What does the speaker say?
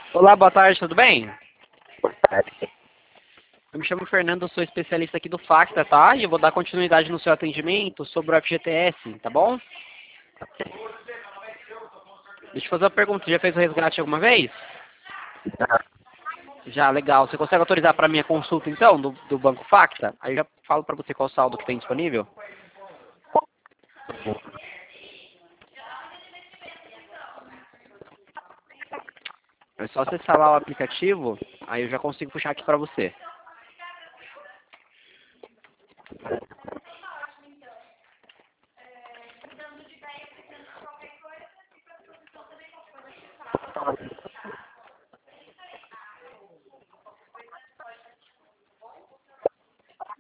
Olá, boa tarde, tudo bem? Boa tarde. Eu me chamo Fernando, sou especialista aqui do Facta, tá? E eu vou dar continuidade no seu atendimento sobre o FGTS, tá bom? Deixa eu fazer uma pergunta, você já fez o resgate alguma vez? Tá. Já, legal. Você consegue autorizar para minha consulta, então, do Banco Facta? Aí eu já falo para você qual saldo que tem disponível. É só acessar lá o aplicativo, aí eu já consigo puxar aqui para você.